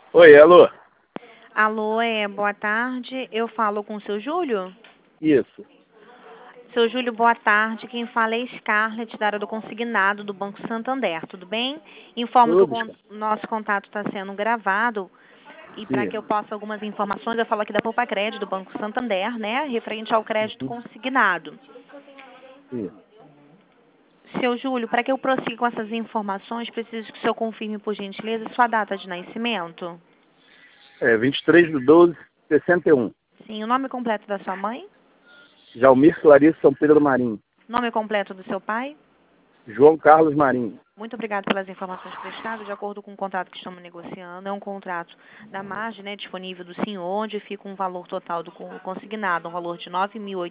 Oi, alô? Alô, boa tarde. Eu falo com o seu Júlio? Isso. Seu Júlio, boa tarde. Quem fala é Scarlett, da área do consignado do Banco Santander, tudo bem? Informo que Tudo, cara. nosso contato está sendo gravado e para Sim. que eu possa algumas informações, eu falo aqui da Poupa Crédito do Banco Santander, né, referente ao crédito Uhum. consignado. Sim. Seu Júlio, para que eu prossiga com essas informações, preciso que o senhor confirme, por gentileza, sua data de nascimento. É 23/12/61. Sim, o nome completo da sua mãe, Jalmir Clarice São Pedro Marinho. nome completo do seu pai. João Carlos Marinho. Muito obrigada pelas informações prestadas. De acordo com o contrato que estamos negociando, é um contrato da margem, né, disponível do senhor, onde fica um valor total do consignado, um valor de R$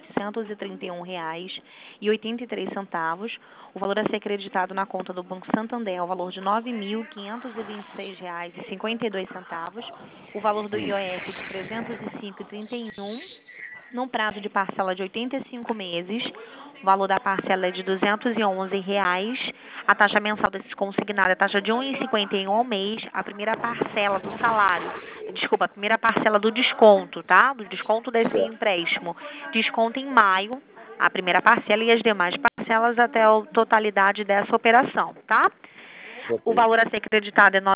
9.831,83. O valor a ser acreditado na conta do Banco Santander é o valor de R$ 9.526,52. O valor do IOF de R$ 305,31 num prazo de parcela de 85 meses. O valor da parcela é de R$ 211. A taxa mensal desse consignado é a taxa de R$ 1,51 ao mês. A primeira parcela do salário, desculpa, a primeira parcela do desconto, tá? Do desconto desse Certo. empréstimo. Desconto em maio, a primeira parcela e as demais parcelas até a totalidade dessa operação, tá? O Ok. valor a ser acreditado é R$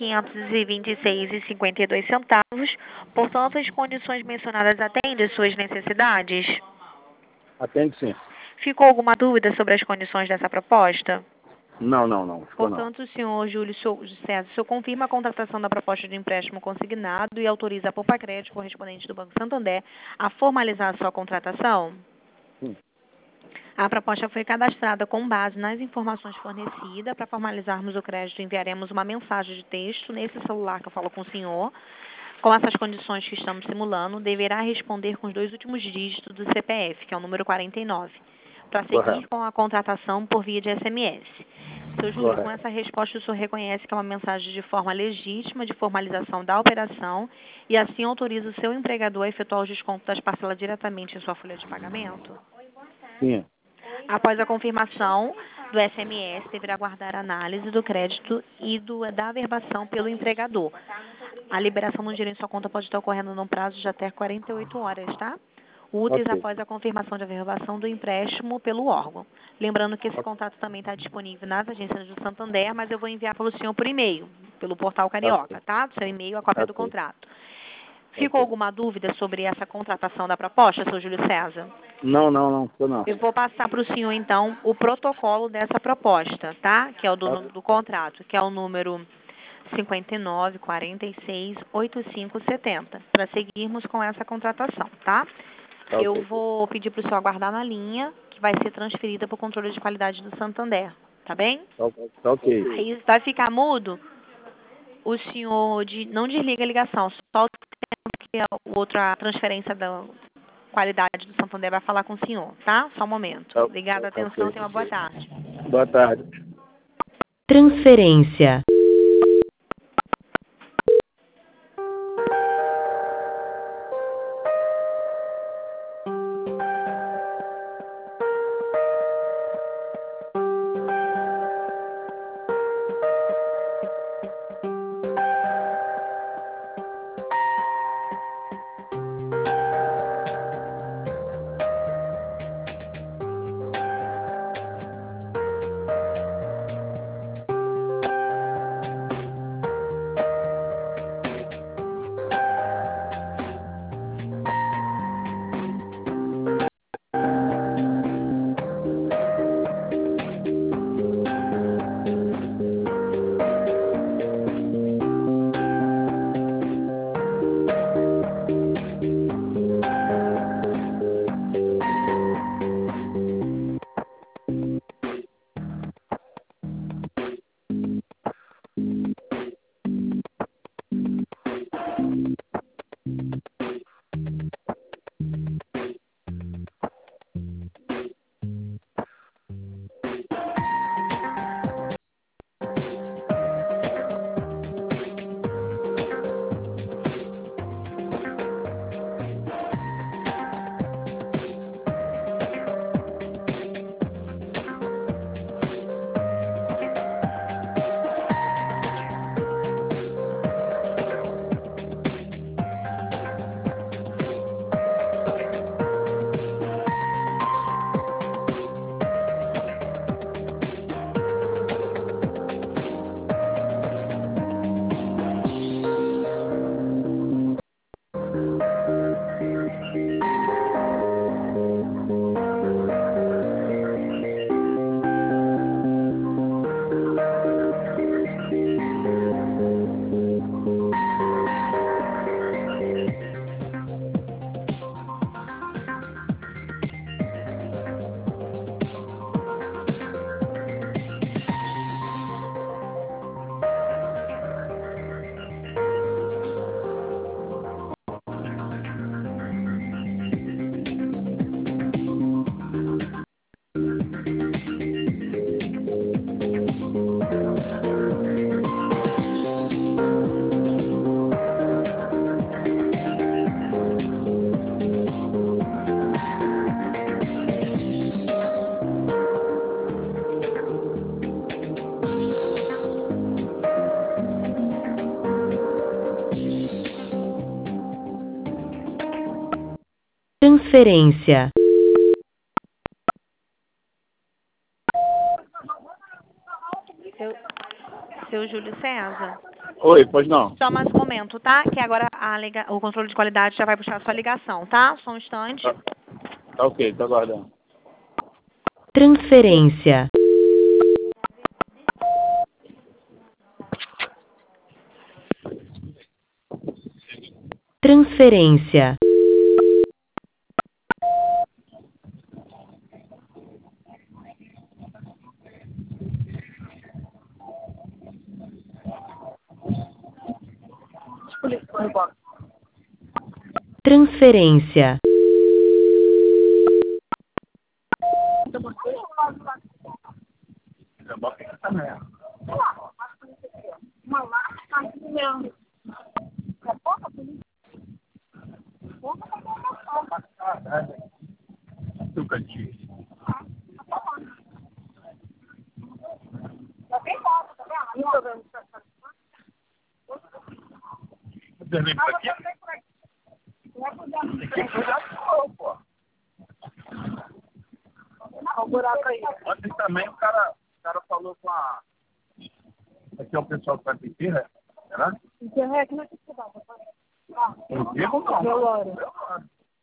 9.526,52. Portanto, as condições mencionadas atendem às suas necessidades? Atende sim. Ficou alguma dúvida sobre as condições dessa proposta? Não. Ficou não. Portanto, o senhor Júlio César, o senhor confirma a contratação da proposta de empréstimo consignado e autoriza a Poupa Crédito, correspondente do Banco Santander, a formalizar a sua contratação? Sim. A proposta foi cadastrada com base nas informações fornecidas. Para formalizarmos o crédito, enviaremos uma mensagem de texto nesse celular que eu falo com o senhor. Com essas condições que estamos simulando, deverá responder com os 2 últimos dígitos do CPF, que é o número 49, para seguir Correto. com a contratação por via de SMS. Seu Júlio, com Correto. essa resposta, o senhor reconhece que é uma mensagem de forma legítima de formalização da operação e assim autoriza o seu empregador a efetuar os descontos das parcelas diretamente em sua folha de pagamento? Sim. Após a confirmação do SMS, deverá aguardar a análise do crédito e da averbação pelo empregador. A liberação do dinheiro em sua conta pode estar ocorrendo num prazo de até 48 horas, tá? Úteis Ok. após a confirmação de averbação do empréstimo pelo órgão. Lembrando que esse contrato também está disponível nas agências do Santander, mas eu vou enviar para o senhor por e-mail, pelo portal Ok. Carioca, tá? Do seu e-mail, a cópia do Ok. contrato. Ficou Ok. alguma dúvida sobre essa contratação da proposta, seu Júlio César? Não. Ficou não. Eu vou passar para o senhor, então, o protocolo dessa proposta, tá? Que é o Ok. do contrato, que é o número 59468570, para seguirmos com essa contratação, tá? Tá Eu ok. vou pedir para o senhor aguardar na linha, que vai ser transferida para o controle de qualidade do Santander, tá bem? Tá ok. Aí vai ficar mudo, o senhor não desliga a ligação, só o tempo que a outra transferência da qualidade do Santander vai falar com o senhor, tá? Só um momento. Obrigada, Tá atenção, ok. tenha uma boa tarde. Boa tarde. Transferência. Transferência. Seu, seu Júlio César. Oi, pois não. Só mais um momento, tá? Que agora o controle de qualidade já vai puxar a sua ligação, tá? Só um instante. Tá ok, tô aguardando. Transferência. Transferência. Transferência. Ontem também o cara falou com a... Aqui é o pessoal que vai pedir, né? Será? O Diego não.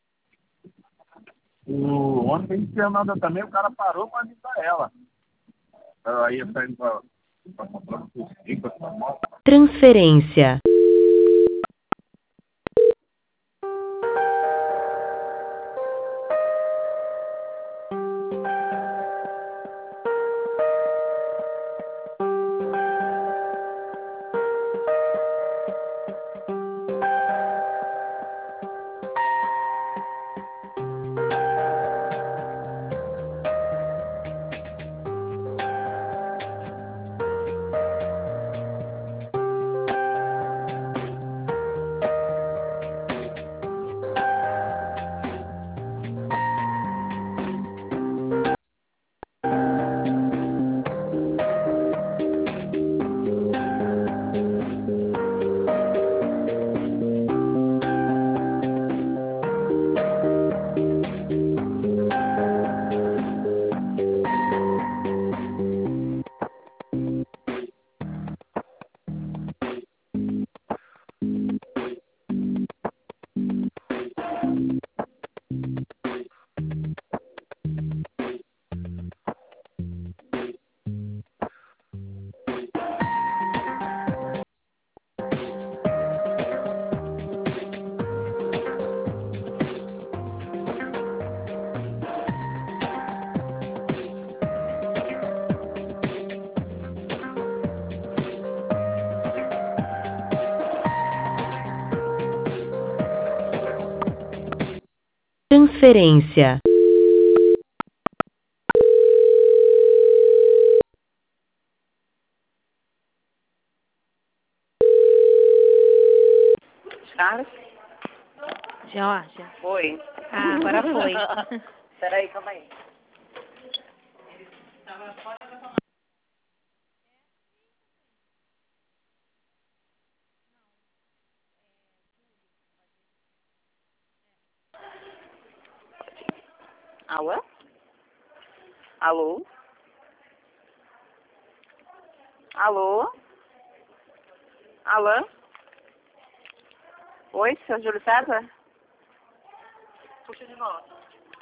O ontem em Fernanda também, o cara parou para avisar ela. Ela ia saindo para comprar um cursinho, para moto. Transferência. Transferência. Carlos? Georgia. Oi. Ah, agora foi. Peraí, calma aí. Alô? Alô? Alô? Alô? Oi, seu Júlio César? Puxa de volta.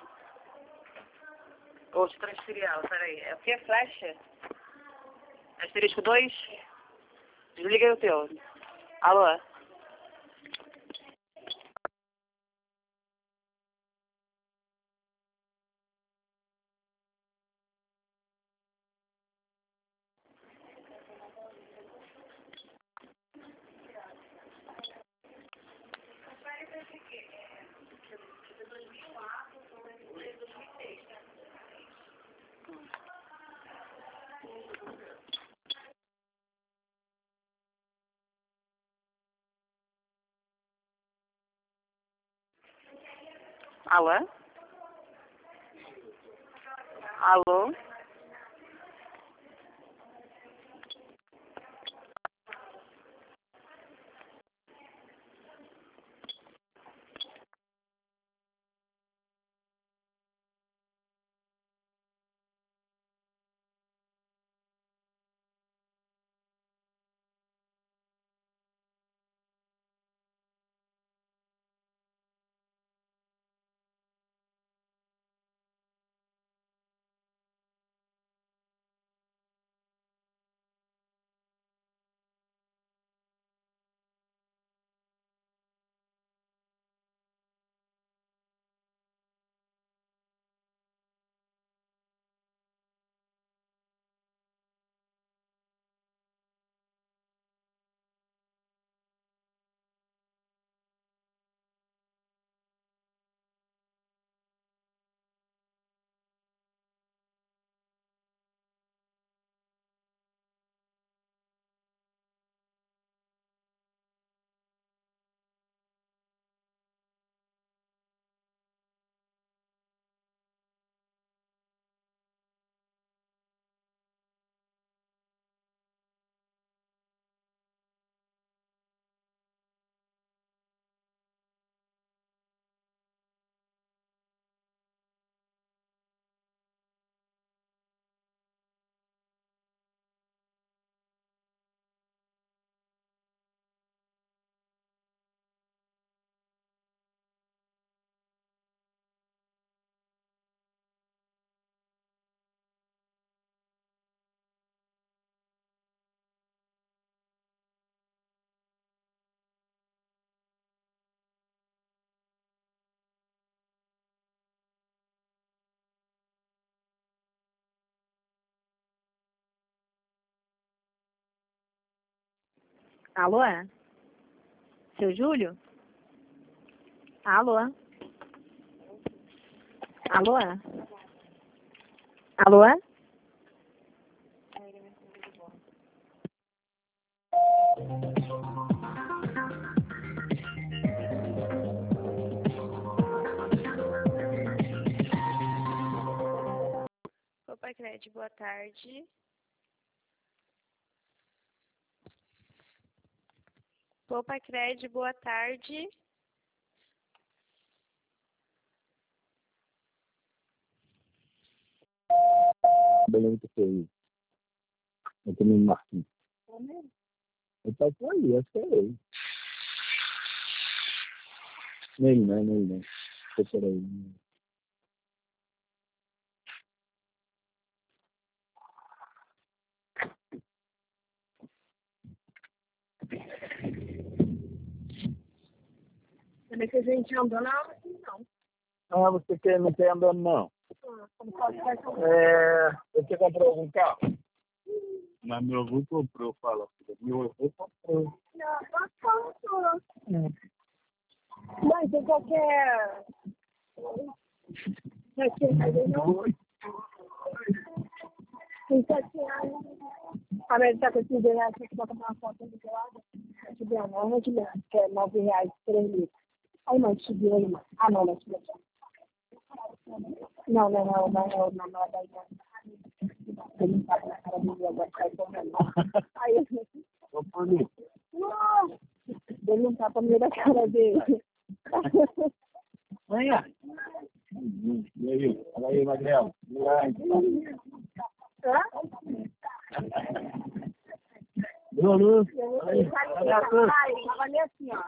Vou te transferir ela, peraí. É o que? Flash? Asterisco 2? Desliga aí o teu. Alô? Alô? Alô? Alô? Seu Júlio? Alô? Alô? Alô? Opa, Cred, boa tarde. Opa, Cred, boa tarde. Belém que foi. Eu também marquei. Eu tava por aí, acho que é ele. Nele, né? Nele, né? Foi por aí. Também que a gente andou na aula assim, não. Ah, você não quer andando, não? Como pode ser que Você comprou algum carro? Mas meu avô comprou, fala. Meu avô comprou. não, nós falamos. Mas tem qualquer... Tem 7 anos. A média tá com esse R$10 que bota uma foto do lado. Não é de menos, que é R$9, 3 litros. Aí, mãe, subiu aí, mãe. Ah, não, não subiu. Não, é daí, não. Ele não sabe na cara dele agora, sai correndo. Aí, Ô, Paulinho. nossa, ele não tapa no meio da cara dele. Manhã. E aí? Fala aí, Magrelo. Hã? Bruno. Ele tava ali assim, ó.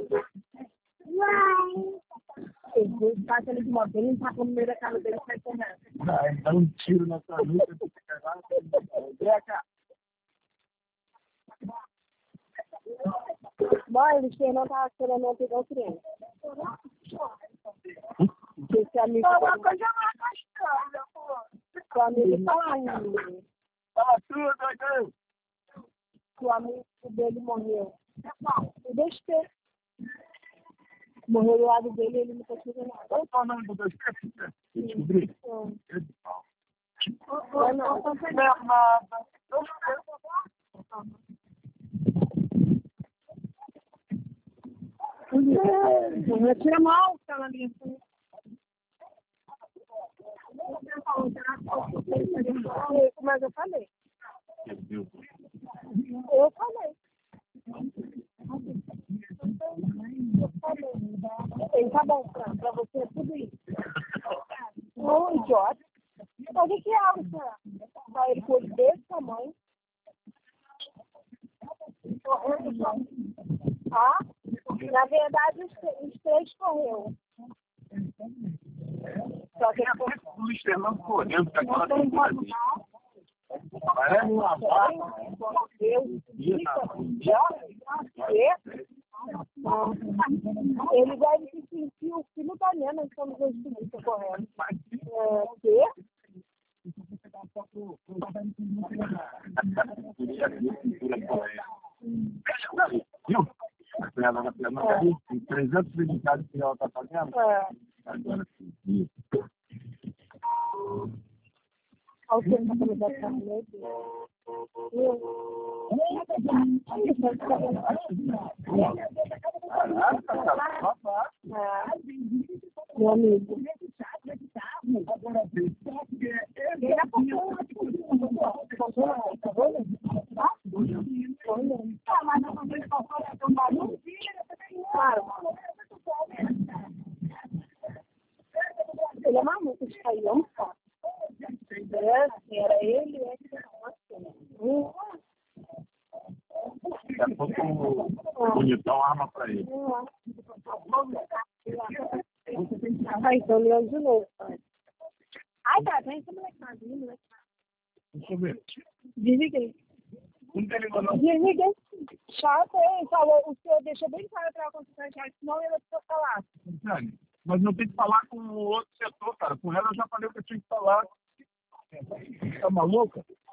Ele passa ele de moto, ele não tapa no meio da cara dele, sai correndo. Vai, dá um tiro na sua nuca. Vem cá. Bom, eles que não tava querendo pegar o trem. Esse amigo... Uma coisa mais gostosa, pô. O amigo tá indo. Fala tudo, Doidão. O amigo dele morreu. O besteira. Morreu do lado dele e ele não conseguiu nada. Qual é o nome do besteira? Eu descobri. Não fizeram nada. Não tira mal, tá na linha. Mas eu falei. Eu falei. Ele tá bom, pra você é tudo isso. Não, idiota. Mas o que é algo, Fran? Ele foi desse tamanho. Ah, na verdade, os 3 correu. Só que O Luiz Fernando correndo com aquela temporada. Parece uma vaca. Ele deve se sentir o filho da Nena quando vê os polícia correndo. Quê? Viu? A cunhada da Fernanda ali, tem 300 dedicados que ela está fazendo. Agora sim. Olha o que está fazendo da carne. Meu amigo. Ele é maluco, isso aí, é um saco. Era ele, Daqui a pouco o bonitão arma pra ele. Então, Leão de novo. Ai, tá, vem esse molequinho, né? Deixa eu ver. Desliguei. Não tem língua, não. Desliguei. Chato, ele falou, o senhor deixou bem claro para a consultante, senão ele vai falar. Mas não tem que falar com o outro setor, cara. Com ela eu já falei o que eu tinha que falar. Tá maluca?